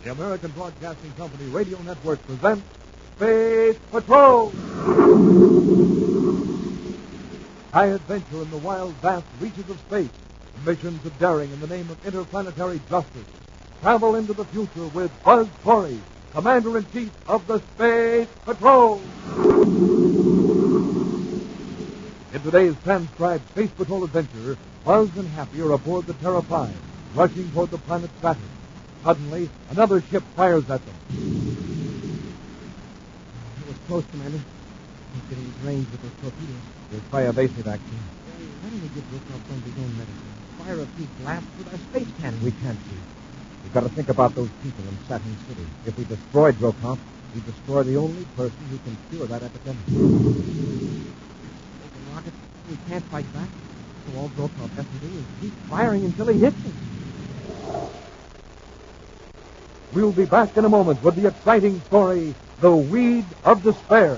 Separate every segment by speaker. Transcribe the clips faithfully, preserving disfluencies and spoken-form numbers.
Speaker 1: The American Broadcasting Company Radio Network presents Space Patrol! High adventure in the wild, vast reaches of space. Missions of daring in the name of interplanetary justice. Travel into the future with Buzz Corey, Commander-in-Chief of the Space Patrol! In today's transcribed Space Patrol adventure, Buzz and Happy are aboard the Terra five, rushing toward the planet Saturn. Suddenly, another ship fires at them.
Speaker 2: It was close, Commander. He's getting his range with those torpedoes.
Speaker 3: We'll try evasive action.
Speaker 2: Hey, why don't we give Rookout some of his own medicine? Fire a few blasts with our space cannon.
Speaker 3: We can't see. We've got to think about those people in Saturn City. If we destroy Drocop, we destroy the only person who can cure that epidemic.
Speaker 2: Taking rockets, we can't fight back. So all Drocop has to do is keep firing until he hits us.
Speaker 1: We'll be back in a moment with the exciting story, The Weed of Despair.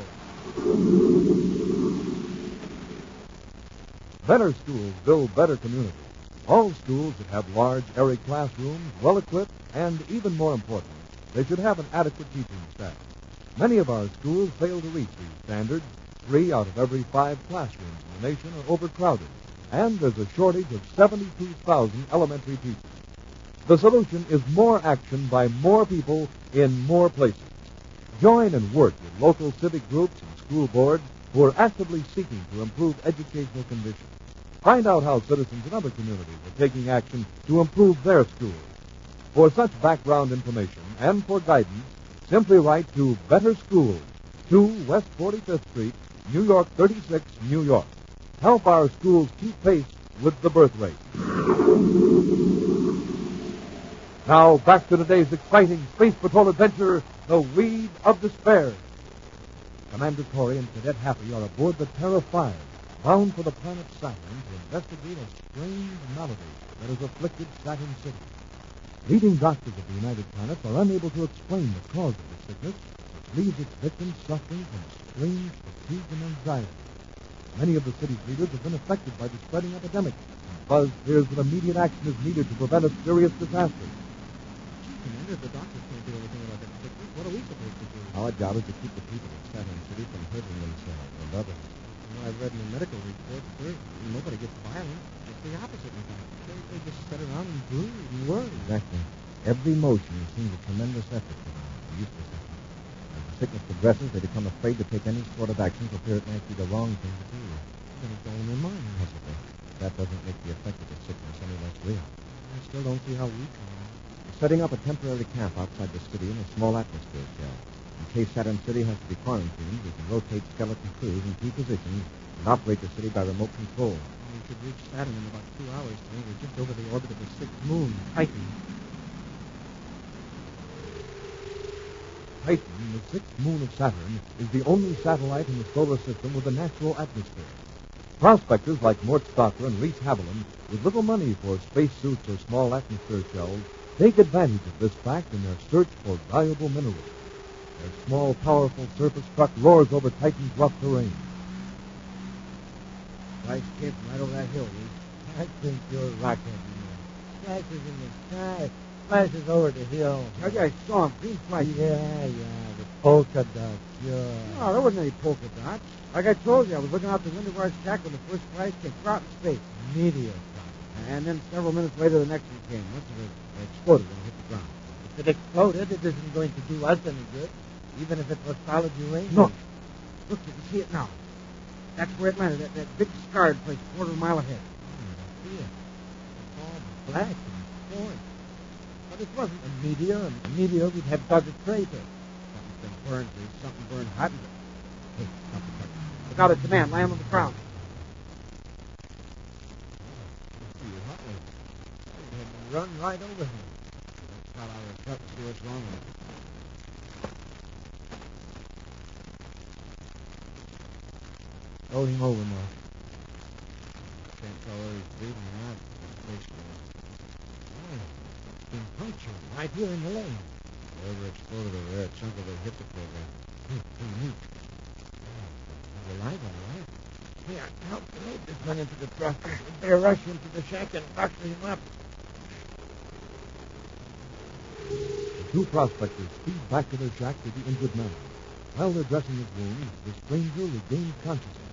Speaker 1: Better schools build better communities. All schools that have large, airy classrooms, well-equipped, and even more important, they should have an adequate teaching staff. Many of our schools fail to reach these standards. Three out of every five classrooms in the nation are overcrowded, and there's a shortage of seventy-two thousand elementary teachers. The solution is more action by more people in more places. Join and work with local civic groups and school boards who are actively seeking to improve educational conditions. Find out how citizens in other communities are taking action to improve their schools. For such background information and for guidance, simply write to Better Schools, two West forty-fifth Street, New York thirty-six, New York. Help our schools keep pace with the birth rate. Now, back to today's exciting Space Patrol adventure, The Weed of Despair. Commander Corey and Cadet Happy are aboard the Terra five, bound for the planet Saturn to investigate a strange malady that has afflicted Saturn City. Leading doctors of the United Planets are unable to explain the cause of the sickness, which leaves its victims suffering from strange fatigue and anxiety. Many of the city's leaders have been affected by the spreading epidemic, and Buzz fears that immediate action is needed to prevent a serious disaster.
Speaker 2: Commander, the doctors can't do anything about that sickness. What are we supposed to do?
Speaker 3: Our job is to keep the people of Saturn City from hurting themselves and others.
Speaker 2: You know, I've read in the medical reports there, nobody gets violent. It's the opposite, in fact. They, they just sit around and brood and worry.
Speaker 3: Exactly. Every motion seems a tremendous effort for them, a useless effort. As the sickness progresses, they become afraid to take any sort of action for fear it might be the wrong thing to do.
Speaker 2: Then it's all in their mind.
Speaker 3: Possibly. That doesn't make the effect of the sickness any less real.
Speaker 2: I still don't see how we can.
Speaker 3: Setting up a temporary camp outside the city in a small atmosphere shell. In case Saturn City has to be quarantined, we can rotate skeleton crews in key positions and operate the city by remote control.
Speaker 2: We should reach Saturn in about two hours. Today. We're just over the orbit of the sixth moon, Titan.
Speaker 1: Titan, the sixth moon of Saturn, is the only satellite in the solar system with a natural atmosphere. Prospectors like Mort Stocker and Reese Haviland, with little money for spacesuits or small atmosphere shells, take advantage of this fact in their search for valuable minerals. Their small, powerful surface truck roars over Titan's rough terrain.
Speaker 2: Nice kid right over that hill, Reese.
Speaker 4: I think you're right, Flashes in the sky, flashes over the hill.
Speaker 2: Okay, I saw him. Green flash.
Speaker 4: Yeah, yeah, the polka dots, sure.
Speaker 2: No, there wasn't any polka dots. Like I told you, I was looking out the window of our shack when the first flash came out in space.
Speaker 4: Meteor.
Speaker 2: And then several minutes later, the next one came. Once it exploded when it hit the ground.
Speaker 4: If it exploded, it isn't going to do us any good, even if it was solid uranium.
Speaker 2: Look. Look, you can see it now. That's where it landed, that, that big scarred place a quarter of a mile ahead.
Speaker 4: I see it. It's all black and torn. But it wasn't a meteor, and a meteor would have dug a crater.
Speaker 2: Something's been burned, Reese. Something burned hot. Hey, stop the truck. Look out at the man, land on the ground.
Speaker 4: Run right over him.
Speaker 2: Let's out our truck and see what's wrong with it.
Speaker 4: Roll him over, Mark.
Speaker 2: Can't tell whether he's breathing or not.
Speaker 4: Oh, it's been punctured right here in the lane.
Speaker 2: Whatever exploded over there, a chunk of it hit the program.
Speaker 4: Hmm, pretty neat. Oh, he's alive, all right. Here, help to load this man into the truck. We better rush him to the shack and box him up.
Speaker 3: The
Speaker 1: Two prospectors speed back to their shack with the injured man. While they're dressing his wounds, the stranger regains consciousness.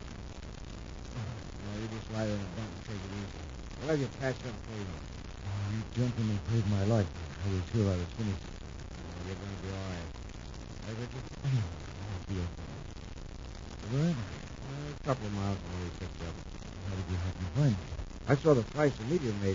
Speaker 3: No, you just lie there in a bunk and take it easy. I'll have you patched up for you.
Speaker 1: Oh, you gentlemen saved my life. I was sure I was finished.
Speaker 3: Oh, you're going to be all right. Hey, Richard?
Speaker 1: I feel
Speaker 3: Where am I? Uh, a couple of miles from where we picked you up.
Speaker 1: How did you happen to find me?
Speaker 3: I saw the price the meteor made.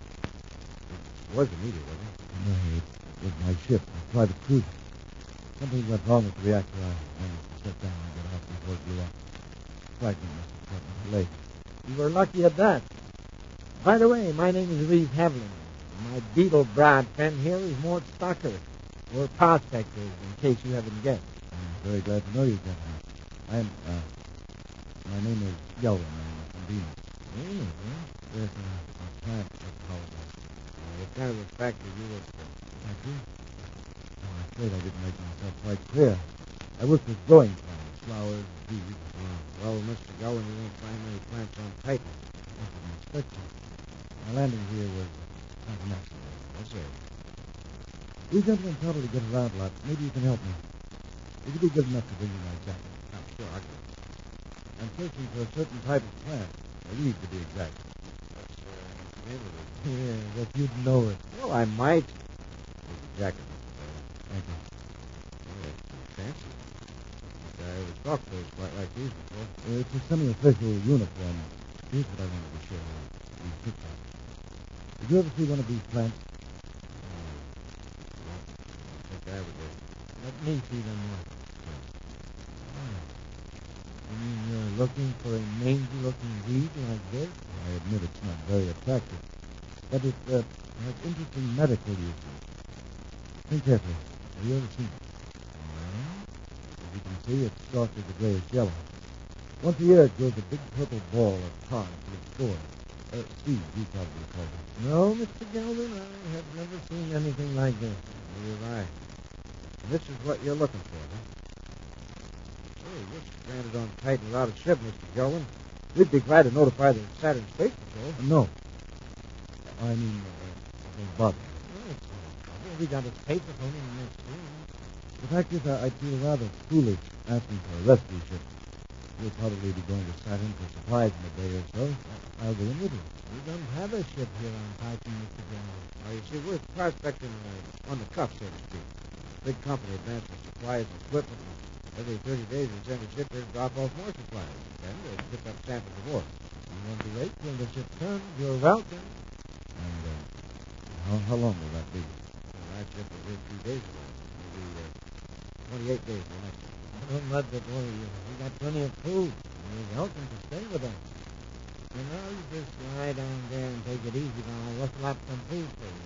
Speaker 3: It was a meteor, wasn't it?
Speaker 1: No, it was my ship, a private cruiser. Something went wrong with the reactor. I managed to set down and get out before it blew up. Fragment must have caught my leg.
Speaker 4: You were lucky at that. By the way, my name is Reeve Havlin. My beetle bride friend here is Mort Stocker. We're prospectors, in case you haven't guessed.
Speaker 1: I'm very glad to know you, gentlemen. I am, uh, my name is Gelwin. I'm from Venus.
Speaker 4: Venus, huh?
Speaker 1: Yes, uh, a plant psychologist.
Speaker 3: Uh, what kind of a factory you work for?
Speaker 1: Factory? Oh, I'm afraid I didn't make myself quite clear. I work with growing plants, flowers, bees.
Speaker 3: Uh, well, Mister Gowan, you won't find many plants on Titan.
Speaker 1: I didn't expect to. My landing here was not an accident.
Speaker 3: Yes, sir.
Speaker 1: You gentlemen probably get around a lot. Maybe you can help me. Would you be good enough to bring me my jacket?
Speaker 3: Oh, sure, I'll go.
Speaker 1: I'm searching for a certain type of plant. A reed, to be exact.
Speaker 3: That's, uh, neighborhood.
Speaker 1: Yeah, but you'd know it.
Speaker 3: Well, I might. Here's the jacket, Mister Gowan.
Speaker 1: Thank you.
Speaker 3: Oh, that's pretty fancy. I ever saw clothes quite like these before.
Speaker 1: Uh, it's a semi-official uniform. Here's what I wanted to show you. These pictures. Did you ever see one of these plants?
Speaker 3: Oh, well, I think I would.
Speaker 4: Let me see them.
Speaker 1: Ah,
Speaker 4: You mean you're looking for a mangy-looking weed like this?
Speaker 1: I admit it's not very attractive, but it uh, has interesting medical uses. Think carefully. Have you ever seen it? As you can see, it's soft as a grayish yellow. Once a year, it grows a big purple ball of tar full of spores. Uh, seeds, you probably call them.
Speaker 4: No, Mister Gelman, I have never seen anything like this.
Speaker 3: Neither have I. And this is what you're looking for, huh? Hey, you're stranded on Titan without a ship, Mister Gowan. We'd be glad to notify the Saturn Space Patrol.
Speaker 1: Uh, no. I mean, uh, don't bother.
Speaker 4: Oh, it's no trouble. We got a paper phone in the next room.
Speaker 1: The fact is, I, I feel rather foolish asking for a rescue ship. You'll probably be going to Saturn for supplies in a day or so. I'll go in with you.
Speaker 4: We don't have a ship here on Titan, Mister Gelman.
Speaker 3: Well, you see, we're prospecting uh, on the cuff, so to speak. Big company advances supplies and equipment. And every thirty days, we send a ship here to drop off more supplies. Then they pick up samples of ore.
Speaker 4: You want to wait till the ship comes? You're welcome.
Speaker 1: And uh, how, how long will that be?
Speaker 3: Well, that ship was here three days ago. Maybe uh, twenty-eight days the next one.
Speaker 4: Don't let that worry you. We got plenty of food. You're welcome to stay with us. You know, you just lie down there and take it easy while I rustle up some food for you.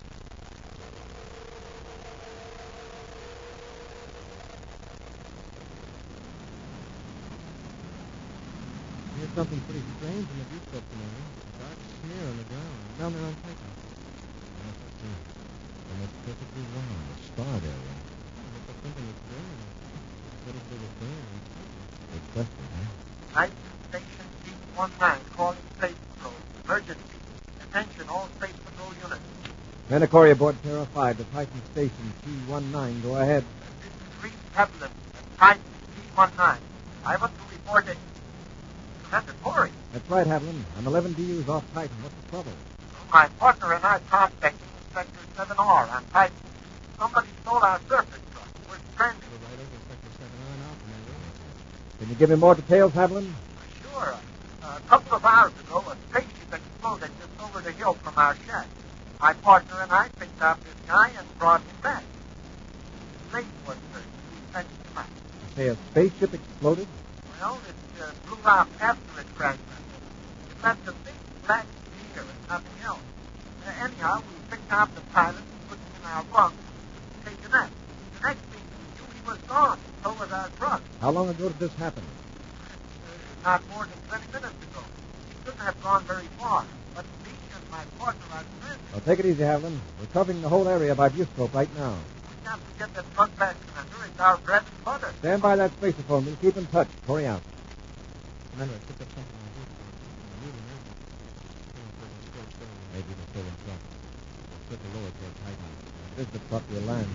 Speaker 4: Here's something pretty strange in the viewscope tonight. A dark smear on the ground. Down there on Titan.
Speaker 1: Yes, I see. And it's perfectly round, a starred area.
Speaker 4: Looks like something is burning. What if they were burning?
Speaker 1: Good question, huh?
Speaker 5: Titan Station T nineteen calling Space Patrol. Emergency. Attention all Space Patrol units.
Speaker 3: Manicoria aboard Terra five to Titan Station T nineteen. Go ahead.
Speaker 5: This is Reeve Havlin at Titan T nineteen. I want to report a... Commander Corey,
Speaker 3: That's right, Havlin. I'm eleven D Us off Titan. What's the trouble?
Speaker 5: my partner and I prospecting Inspector seven R on Titan. Somebody stole our surface truck. We're stranded.
Speaker 2: We're right over Sector seven R now, Commander.
Speaker 3: Can you give me more details, Havlin?
Speaker 5: Sure. Uh, a couple of hours ago, a spaceship exploded just over the hill from our shack. My partner and I picked up this guy and brought him back. Late was the we sent him back.
Speaker 3: You say a spaceship exploded?
Speaker 5: Well, it uh, blew out after it crashed. It left a big black smear and nothing else. Uh, anyhow, we picked up the pilot and put him in our bunk and take a nap. The next thing we knew, he was gone. So was our truck.
Speaker 3: How long ago did this happen?
Speaker 5: Uh, not more than twenty minutes ago. He couldn't have gone very far. But me and my partner are stranded.
Speaker 3: Well, take it easy, Havlin. We're covering the whole area by viewscope right now.
Speaker 5: We got to get that truck back, Commander. It's our bread and butter.
Speaker 3: Stand by that spaceophone. We'll keep in touch. Corey out.
Speaker 2: Commander, I picked up something on the viewscope. I need an ambulance. Feeling pretty scorched early.
Speaker 1: Maybe the stolen truck.
Speaker 2: circle lower toward Titan.
Speaker 3: There's the truck we'll land.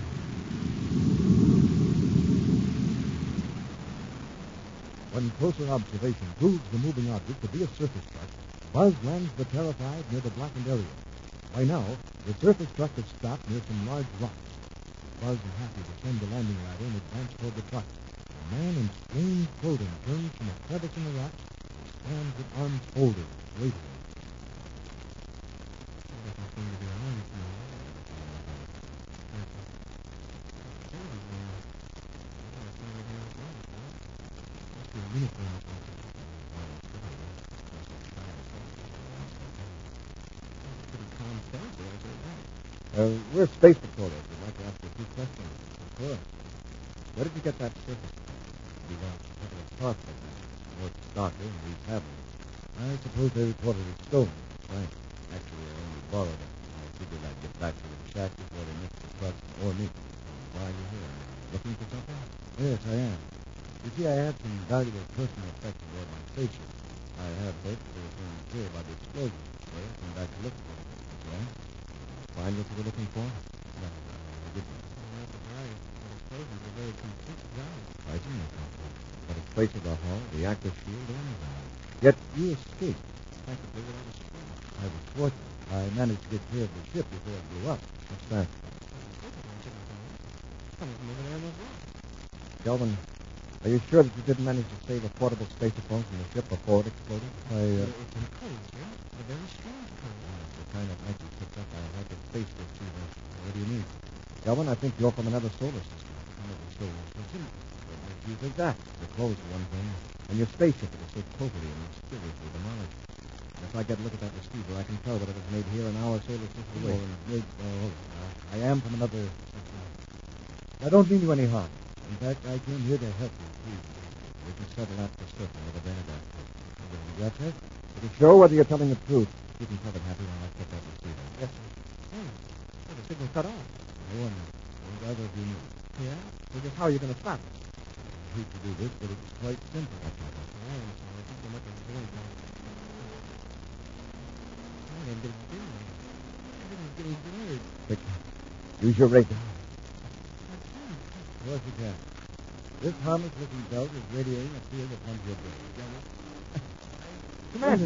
Speaker 1: When closer observation proves the moving object to be a surface truck, Buzz lands the Terrified near the blackened area. By now, the surface truck has stopped near some large rocks. Buzz and Happy descend the landing ladder and advance toward the truck. A man in strange clothing turns from a crevice in the rocks and stands with arms folded, waiting.
Speaker 2: Doesn't seem to be armed now. Must be a uniform or something. Pretty calm face there, isn't it?
Speaker 3: Uh, we're space patrollers. We'd like to ask you a few questions. Of course. Where did you get that surface? We got a couple of parts like that. More Stocker and Reeves Haviland. I suppose they reported it stolen. Right. Actually, I only borrowed it. I figured I'd get back to the shack before they missed the truck or me. Why are you here? Looking for something? Yes, I am. You see, I had some valuable personal effects aboard my spaceship. I have hoped they were feeling clear about the explosion, so I came back to look for them. That's right. Find what you were looking for? No, I didn't.
Speaker 2: Not surprised. That explosion's a very complete job.
Speaker 3: I do not know. But it's place of the hull, the active shield, and everything. Yet you escaped.
Speaker 2: Practically without a scratch.
Speaker 3: I was fortunate. I managed to get clear of the ship before it blew up. What's that?
Speaker 2: Coming from over there in those rocks.
Speaker 3: Kelvin, are you sure that you didn't manage to save a portable spaceophone from the ship before it exploded? I, uh...
Speaker 2: It's in code, sir. A very strange code.
Speaker 3: Uh, the kind of night you picked up, I had to face this receiver. What do you need? Kelvin, I think you're from another solar system. Another solar system? What makes you think that? Your clothes are one thing, and your spaceship is so totally and mysteriously demolished. And if I get a look at that receiver, I can tell that it was made here in our solar system.
Speaker 2: Wait.
Speaker 3: Wait, oh, uh, I am from another system. I don't mean you any harm. In fact, I came here to help you, please. We can settle that for certain with a Vanguard. You got that? It'll show whether you're telling the truth. You can tell it happy when I get that receiver.
Speaker 2: Yes, sir. Oh, well, the signal cut off.
Speaker 3: No one knows. Either of you knew.
Speaker 2: Yeah? So just how are you going to stop it?
Speaker 3: I hate to do this, but it's quite simple.
Speaker 2: I am sorry. I think there might be a doing something. I am getting dim. Everything's getting blurred.
Speaker 3: Quick. Use your radar.
Speaker 2: What's that?
Speaker 3: Of course you can. This harmless-looking belt is radiating a field of one to your brain.
Speaker 2: Commander!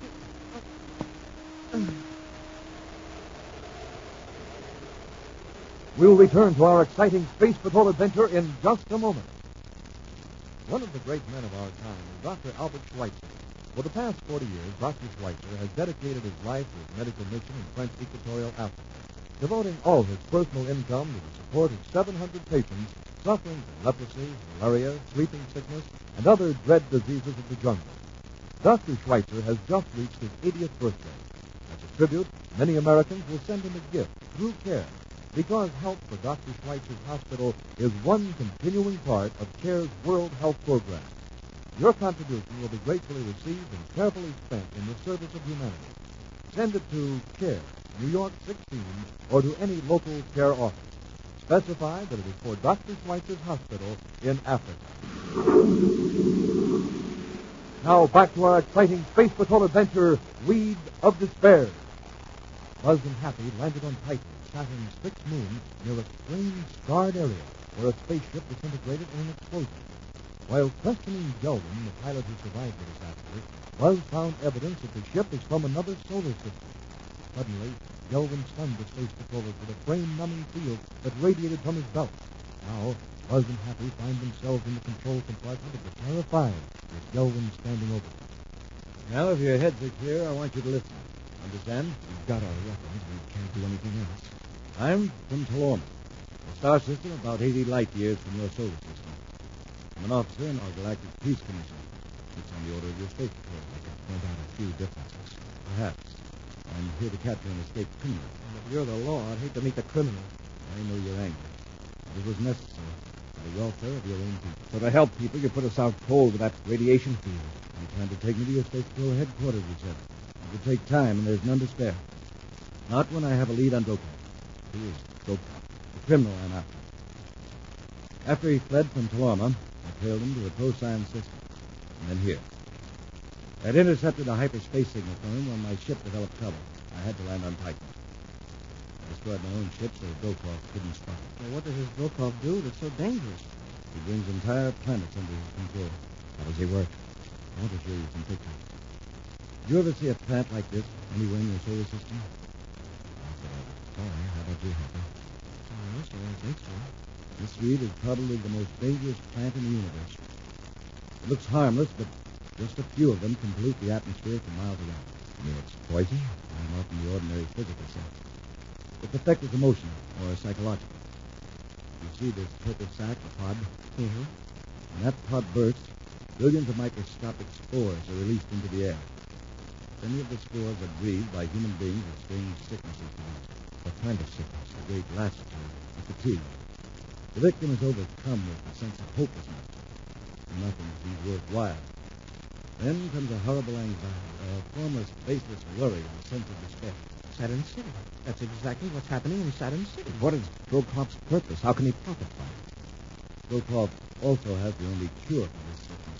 Speaker 1: We'll return to our exciting space patrol adventure in just a moment. One of the great men of our time is Doctor Albert Schweitzer. For the past forty years, Doctor Schweitzer has dedicated his life to his medical mission in French equatorial Africa, devoting all his personal income to the support of seven hundred patients suffering from leprosy, malaria, sleeping sickness, and other dread diseases of the jungle. Doctor Schweitzer has just reached his eightieth birthday. As a tribute, many Americans will send him a gift through CARE, because help for Doctor Schweitzer's hospital is one continuing part of CARE's World Health Program. Your contribution will be gratefully received and carefully spent in the service of humanity. Send it to CARE, New York sixteen, or to any local CARE office. Specify that it is for Doctor Schweitzer's hospital in Africa. Now back to our exciting Space Patrol adventure, Weed of Despair. Buzz and Happy landed on Titan, Saturn's fixed moon, near a strange, scarred area where a spaceship disintegrated in an explosion. While questioning Gelden, the pilot who survived the disaster, Buzz found evidence that the ship is from another solar system. Suddenly, Gelden stunned the space patrollers with a brain-numbing field that radiated from his belt. Now, Buzz and Happy find themselves in the control compartment of the Terrified, with Gelden standing over them.
Speaker 3: Now, if your heads are clear, I want you to listen. Understand? We've got our weapons. We can't do anything else. I'm from Talorma, a star system about eighty light years from your solar system. I'm an officer in our Galactic Peace Commission. It's on the order of your space patrol. I can point out a few differences. Perhaps. I'm here to capture an escaped criminal.
Speaker 2: If you're the law, I'd hate to meet the criminal.
Speaker 3: I know you're angry. But it was necessary for the welfare of your own people. So to help people, you put us out cold with that radiation field. You planned to take me to your space patrol headquarters, you said. It would take time, and there's none to spare. Not when I have a lead on Dokar. Who is Dokar? The criminal I'm after. After he fled from Talorma, I trailed him to a Procyon system, and then here. I'd intercepted a hyperspace signal from him when my ship developed trouble. I had to land on Titan. I was destroyed my own ship so Dokov couldn't spot it.
Speaker 2: Well, what does this Dokov do that's so dangerous?
Speaker 3: He brings entire planets under his control. How does he work? I want to show you some pictures. Did you ever see a planet like this anywhere in your solar system? Sorry, how about you, Hopper?
Speaker 2: Oh, yes, I don't think so.
Speaker 3: This weed is probably the most dangerous plant in the universe. It looks harmless, but just a few of them can pollute the atmosphere for miles around. You know it's poison? Not in the ordinary physical sense. Its effect is emotional or psychological. You see this purple sac, a pod?
Speaker 2: Mm-hmm.
Speaker 3: When that pod bursts, billions of microscopic spores are released into the air. Many of the spores are breathed by human beings with strange sicknesses. What kind of sickness? A great lassitude, a fatigue. The victim is overcome with a sense of hopelessness. Nothing seems worthwhile. Then comes a horrible anxiety, a formless, baseless worry, and a sense of despair.
Speaker 2: Saturn City. That's exactly what's happening in Saturn City.
Speaker 3: What is Brokov's purpose? How can he profit from it? Brokov also has the only cure for this sickness.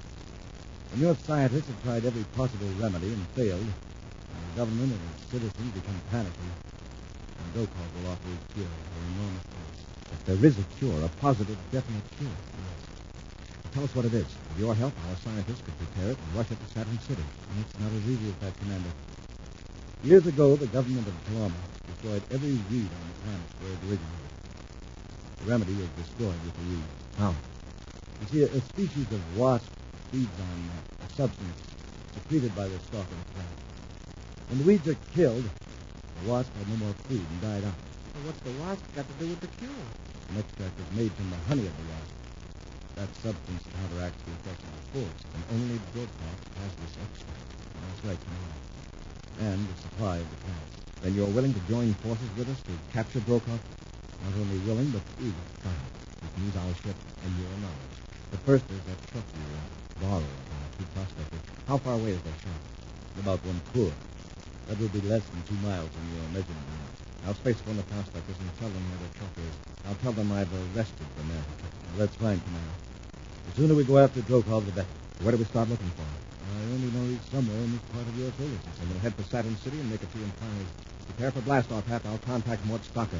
Speaker 3: When your scientists have tried every possible remedy and failed, and the government and its citizens become panicky, and Brokov will offer his cure for enormous price. If there is a cure, a positive, definite cure. Yes. Tell us what it is. With your help, our scientists could prepare it and rush it to Saturn City. It's not as easy as that, Commander. Years ago, the government of Paloma destroyed every weed on the planet where it originated. The remedy was destroyed with the weed. How? You see, a, a species of wasp feeds on uh, a substance secreted by the stalk of the plant. When the weeds are killed, the wasp had no more food and died out.
Speaker 2: Well, what's the wasp got to do with the cure?
Speaker 3: An extract is made from the honey of the wasp. That substance counteracts the effects of the spores, and only Brokov has this extract. That's right, Commander. And the supply of the plants. Then you're willing to join forces with us to capture Brokov? Not only willing, but eager. Fine. We can use our ship and your knowledge. But first, there's that truck you uh, borrowed from our two prospectors. How far away is that shop? About one kur. That will be less than two miles from your measurement unit. I'll space one of the prospectors and tell them where the truck is. I'll tell them I've arrested the man. That's fine, Commander. The sooner we go after Brokov, the better. Where do we start looking for him? I only know he's somewhere in this part of your solar system. We'll head for Saturn City and make a few inquiries. Prepare for blast-off, Hap. I'll contact Mort Stocker.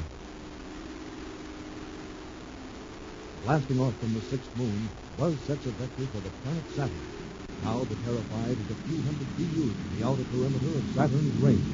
Speaker 1: Blasting off from the sixth moon was such a vector for the planet Saturn. Now the Terrified is a few hundred G Us in the outer perimeter of Saturn's rings.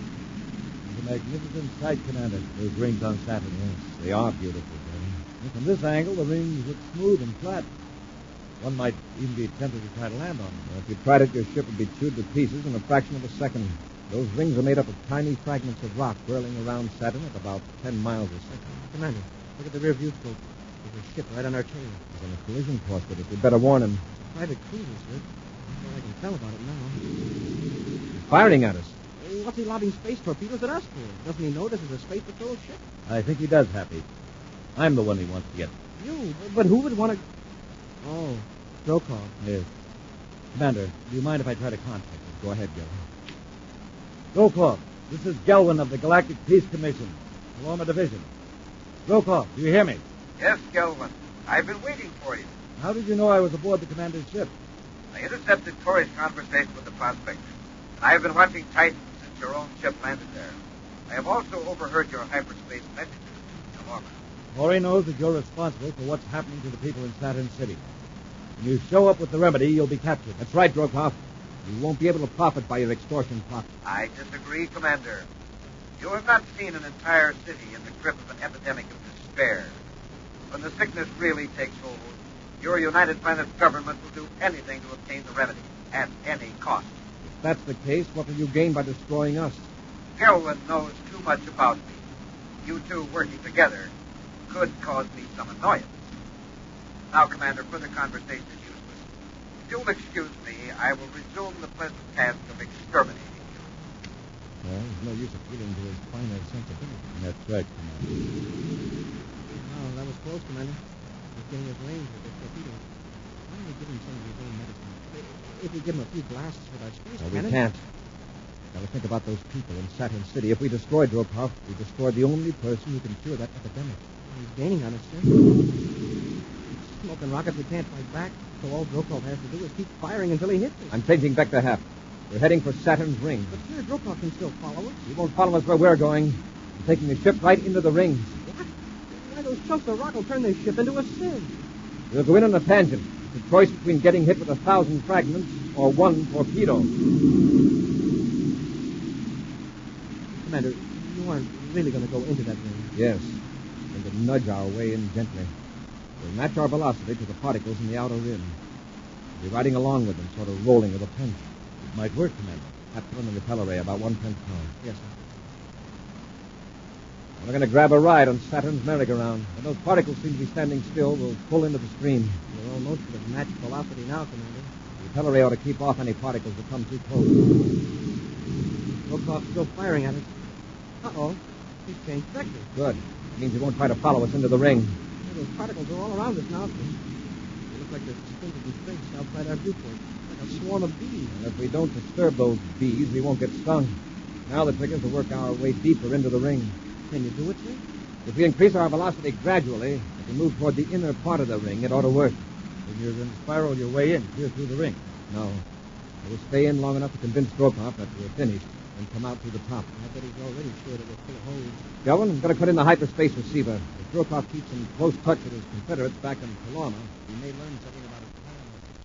Speaker 1: It's a magnificent sight, Commander, those rings on Saturn.
Speaker 3: Yes, they are beautiful, Danny.
Speaker 1: And from this angle, the rings look smooth and flat. One might even be tempted to try to land on them.
Speaker 3: Well, if you tried it, your ship would be chewed to pieces in a fraction of a second. Those rings are made up of tiny fragments of rock whirling around Saturn at about ten miles a second.
Speaker 2: Commander, look at the rear view scope. There's a ship right on our tail.
Speaker 3: He's on a collision course with us. We'd better warn him.
Speaker 2: Private cruiser, sir. That's all I can tell about it now.
Speaker 3: He's firing at us.
Speaker 2: Hey, what's he lobbing space torpedoes at us for? Doesn't he know this is a space patrol ship?
Speaker 3: I think he does, Happy. I'm the one he wants to get.
Speaker 2: You? But who would want to... Oh, Brokov.
Speaker 3: Yes. Commander, do you mind if I try to contact him? Go ahead, Gelwin.
Speaker 1: Brokov, this is Gelwin of the Galactic Peace Commission, Paloma Division. Brokov, do you hear me?
Speaker 5: Yes, Gelwin. I've been waiting for you.
Speaker 1: How did you know I was aboard the commander's ship?
Speaker 5: I intercepted Torrey's conversation with the prospector. And I have been watching Titan since your own ship landed there. I have also overheard your hyperspace messages to Paloma.
Speaker 1: Torrey knows that you're responsible for what's happening to the people in Saturn City. When you show up with the remedy, you'll be captured.
Speaker 3: That's right, Brokov. You won't be able to profit by your extortion plot.
Speaker 5: I disagree, Commander. You have not seen an entire city in the grip of an epidemic of despair. When the sickness really takes hold, your United Planets government will do anything to obtain the remedy, at any cost.
Speaker 3: If that's the case, what will you gain by destroying us?
Speaker 5: Gelwin knows too much about me. You two working together could cause me some annoyance. Now, Commander, further conversation is useless. If you'll excuse me, I will resume the pleasant task of exterminating you.
Speaker 3: Well, there's no use appealing to his finer sensibility. That's right, Commander.
Speaker 2: Oh, that was close, Commander. He's getting his range with the torpedo. Why don't we give him some of his own medicine? If we give him a few blasts with our space
Speaker 3: No, we
Speaker 2: cannon...
Speaker 3: can't. Got to think about those people in Saturn City. If we destroy Brokov, we destroy the only person who can cure that epidemic.
Speaker 2: He's gaining on us, sir. Smoking rockets we can't fight back, so all Brokov has to do is keep firing until he hits us.
Speaker 3: I'm changing back to Hap. We're heading for Saturn's ring.
Speaker 2: But, sir, Brokov can still follow us.
Speaker 3: He won't follow us where we're going. taking the ship right into the ring.
Speaker 2: What? Why, those chunks of rock will turn this ship into a sieve.
Speaker 3: We'll go in on a tangent. It's a choice between getting hit with a thousand fragments or one torpedo.
Speaker 2: Commander, you aren't really going to go into that ring.
Speaker 3: Yes. And to nudge our way in gently. We'll match our velocity to the particles in the outer rim. We'll be riding along with them, sort of rolling with a pinch. It might work, Commander. Have to run the repel array about one-tenth power.
Speaker 2: Yes, sir.
Speaker 3: We're going to grab a ride on Saturn's merry-go-round. When those particles seem to be standing still, we'll pull into the stream.
Speaker 2: We're almost at match velocity now, Commander.
Speaker 3: The repel array ought to keep off any particles that come too close.
Speaker 2: Rokoff's still firing at us. Uh-oh. He's changed vector.
Speaker 3: Good. It means he won't try to follow us into the ring.
Speaker 2: Yeah, those particles are all around us now, sir. They look like they're suspended in space outside our viewport. Like a swarm of bees.
Speaker 3: And if we don't disturb those bees, we won't get stung. Now the trick is to work our way deeper into the ring.
Speaker 2: Can you do it, sir?
Speaker 3: If we increase our velocity gradually, as we move toward the inner part of the ring, it ought to work.
Speaker 1: Then you're going to spiral your way in, clear through the ring.
Speaker 3: No. We'll stay in long enough to convince Strokoff that we're finished and come out through the top.
Speaker 2: I bet he's already sure that we're full of holes.
Speaker 3: Gelman, we've got to put in the hyperspace receiver. If Strokoff keeps in close touch with his Confederates back in Paloma,
Speaker 2: We may learn something about his plan.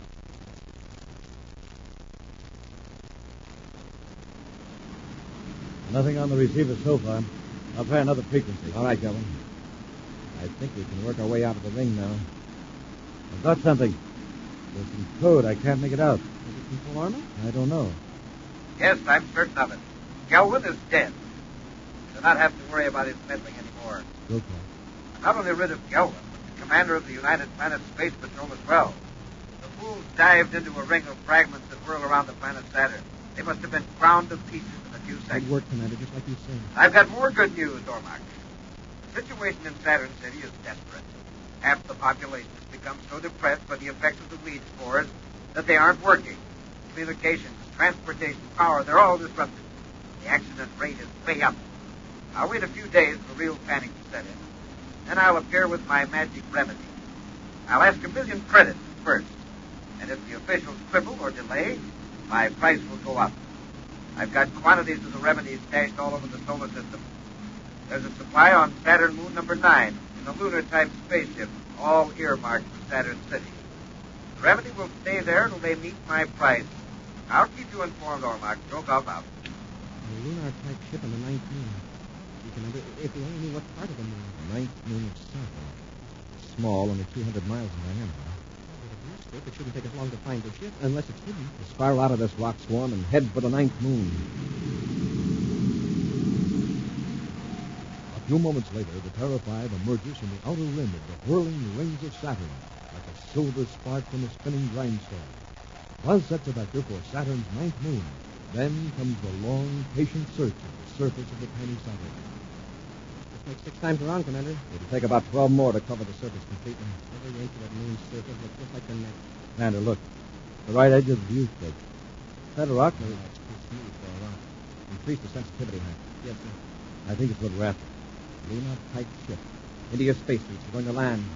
Speaker 1: Nothing on the receiver so far. I'll try another frequency.
Speaker 3: all right, Gelman. I think we can work our way out of the ring now.
Speaker 1: I've got something. There's some code. I can't make it out.
Speaker 2: Is it control armor?
Speaker 1: I don't know.
Speaker 5: Yes, I'm certain of it. Gelwin is dead. Do not have to worry about his meddling anymore.
Speaker 1: Strokoff.
Speaker 5: I'm not only rid of Gelwin, but the commander of the United Planet Space Patrol as well. The fools dived into a ring of fragments that whirl around the planet Saturn. They must have been ground to pieces in a few
Speaker 2: Good
Speaker 5: seconds.
Speaker 2: work, Commander, just like you said.
Speaker 5: I've got more good news, Ormach. The situation in Saturn City is desperate. Half the population has become so depressed by the effects of the weed spores that they aren't working. Communications, transportation, power, they're all disrupted. The accident rate is way up. I'll wait a few days for real panic to set in. Then I'll appear with my magic remedy. I'll ask a million credits first. And if the officials quibble or delay, my price will go up. I've got quantities of the remedy stashed all over the solar system. There's a supply on Saturn moon number nine in a lunar-type spaceship, all earmarked for Saturn City. The remedy will stay there till they meet my price. I'll keep you informed, Ormach. Strokoff out.
Speaker 2: A lunar-type ship on the ninth moon. See, Commander, if we only knew what part of the moon.
Speaker 3: The ninth moon of Saturn. Small, only two hundred miles in diameter.
Speaker 2: With a blue scope, it shouldn't take us long to find the ship, unless it's hidden.
Speaker 3: We'll spiral out of this rock swarm and head for the ninth moon.
Speaker 1: A few moments later, the Terra five emerges from the outer rim of the whirling rings of Saturn, like a silver spark from a spinning grindstone. Buzz sets a vector for Saturn's ninth moon. Then comes the long, patient search of the surface of the tiny Saturn.
Speaker 2: This makes six times around, Commander.
Speaker 3: It'll take about twelve more to cover the surface completely.
Speaker 2: Every inch of that moon's surface looks just like the neck.
Speaker 1: Commander, look. The right edge of the view scope. Is that a rock?
Speaker 3: No, it's too smooth for a rock. Increase the sensitivity, Hank.
Speaker 2: Yes, sir.
Speaker 1: I think it's what we're after.
Speaker 3: Lunar-type ship. Into your spacesuits. We're going to land.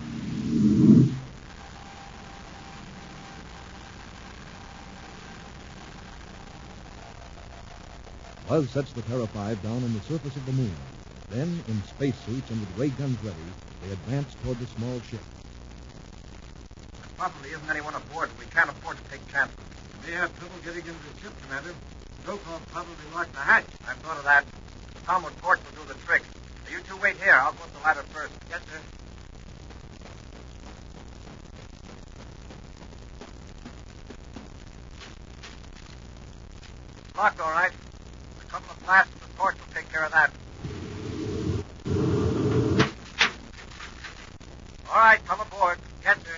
Speaker 1: Buzz sets the Terra five down on the surface of the moon. Then, in spacesuits and with ray guns ready, they advance toward the small ship.
Speaker 5: There probably isn't anyone aboard. We can't afford to take chances. We have trouble getting into the ship, Commander. Strokoff probably locked the hatch. I've thought of that. The Talmud port will do the trick. So you two wait here. I'll go up the ladder first. Yes, sir. It's locked, all right. A couple of blasts of the torch will take care of that. All right, come aboard. Yes, sir.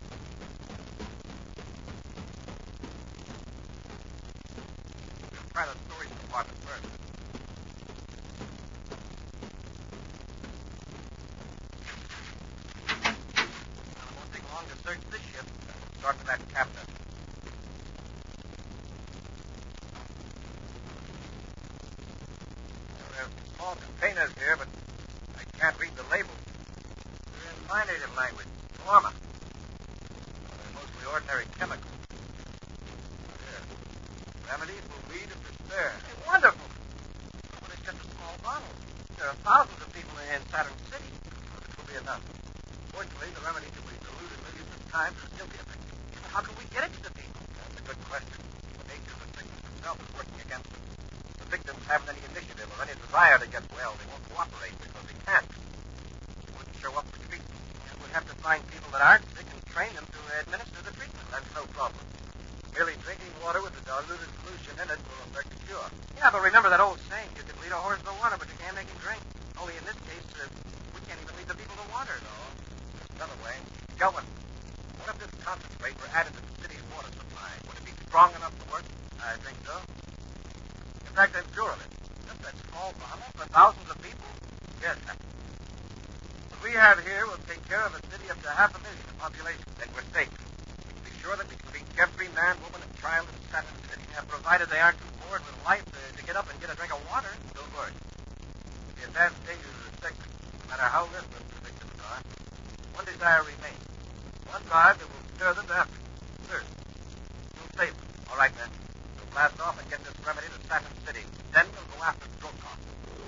Speaker 5: We'll try the storage compartment first. Well, it won't take long to search this ship. We'll start with that captain. Well, there are small containers here, but I can't read the labels. They're in my native language, Paloma. Well, they're mostly ordinary chemicals. Here. Remedies for weed of despair. Hey, wonderful. But it's just a small bottle. There there are thousands of people in Saturn City. It will be enough. Fortunately, the remedy that we've eluded millions of times is still be effective. But how can we get it to the people? That's a good question. The nature of the sickness itself is working against them. The victims haven't any initiative or any desire to get well. They won't cooperate because they can't. They wouldn't show up for treatment. And we'd have to find people that aren't sick and train them to administer the treatment. That's no problem. Merely drinking water with a diluted solution in it will affect the cure. Yeah, but remember that old saying, you can lead a horse to water, but you can't make him drink. Only in this case, uh, we can't even lead the people to water. No. There's another way. Going. What if this concentrate were added to the city's water supply? Would it be strong enough to work? I think so. In fact, I'm sure of it. Just that small bottle for thousands of people? Yes, Captain. What we have here will take care of a city up to half a million in population. Then we're safe. Be sure that we can reach every man, woman, and child in Saturn City, and provided they aren't too bored with life to, to get up and get a drink of water. Don't worry. The advanced stages of the sickness, no matter how listless the victims are, one desire remains. One drive that will stir them to effort. Thirst. We'll save them. All right, men. We'll blast off and get this remedy to Saturn City. Then we'll go after Drokov.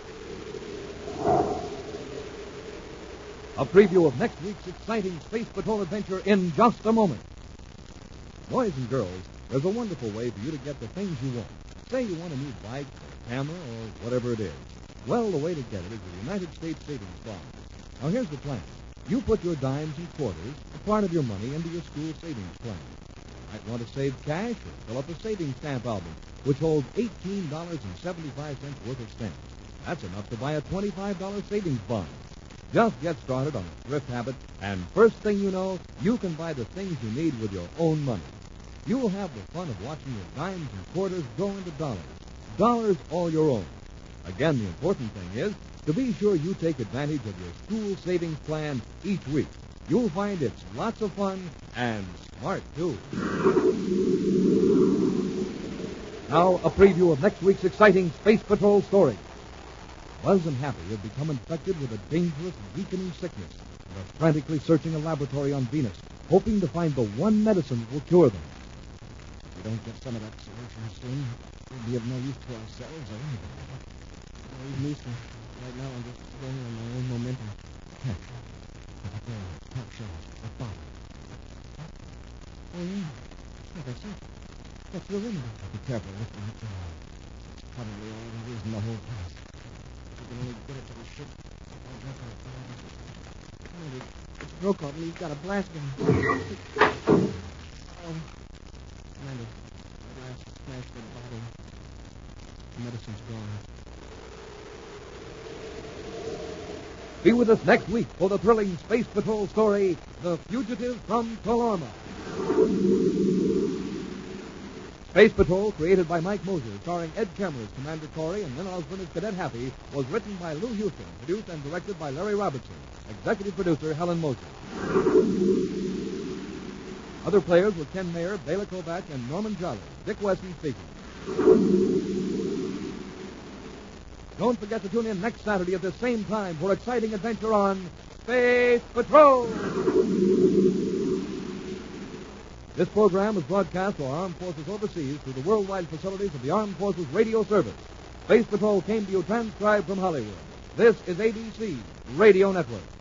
Speaker 1: A preview of next week's exciting Space Patrol adventure in just a moment. Boys and girls, there's a wonderful way for you to get the things you want. Say you want a new bike, or camera, or whatever it is. Well, the way to get it is the United States Savings Bond. Now, here's the plan. You put your dimes and quarters, a part of your money, into your school savings plan. You might want to save cash or fill up a savings stamp album, which holds eighteen dollars and seventy-five cents worth of stamps. That's enough to buy a twenty-five dollars savings bond. Just get started on a thrift habit, and first thing you know, you can buy the things you need with your own money. You'll have the fun of watching your dimes and quarters grow into dollars. Dollars all your own. Again, the important thing is to be sure you take advantage of your school savings plan each week. You'll find it's lots of fun and smart, too. Now, a preview of next week's exciting Space Patrol story. Buzz and Happy have become infected with a dangerous, weakening sickness and are frantically searching a laboratory on Venus, hoping to find the one medicine that will cure them.
Speaker 2: If we don't get some of that solution soon, we'll be of no use to ourselves or anybody. No, even me, sir. Right now, I'm just going on my own momentum. Heck, look up there, top shelf, that bottle. Oh, yeah. Yeah, that's it. That's the remedy. Be careful, lift it up there. It's probably all there is in the whole place. If we can only get it to the ship, I'll drop our fire. Oh, it's Drokov, and he's got a blast gun. Oh. Commander, the blast smashed the bottle. The medicine's gone.
Speaker 1: Be with us next week for the thrilling Space Patrol story, The Fugitive from Tolorma. Space Patrol, created by Mike Moser, starring Ed Kemmer as Commander Corey and Lynn Osborne as Cadet Happy, was written by Lou Houston, produced and directed by Larry Robertson, executive producer Helen Moser. Other players were Ken Mayer, Bela Kovac, and Norman Jolly. Dick Wesson speaking. Don't forget to tune in next Saturday at the same time for exciting adventure on Space Patrol. This program was broadcast to our armed forces overseas through the worldwide facilities of the Armed Forces Radio Service. Space Patrol came to you transcribed from Hollywood. This is A B C Radio Network.